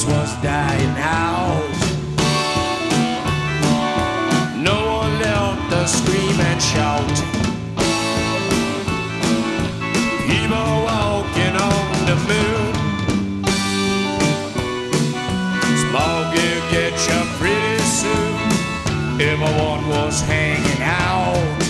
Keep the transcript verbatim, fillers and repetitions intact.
place was dying out. No one left to scream and shout. People walking on the moon. Smog will get you pretty soon. Everyone was hanging out.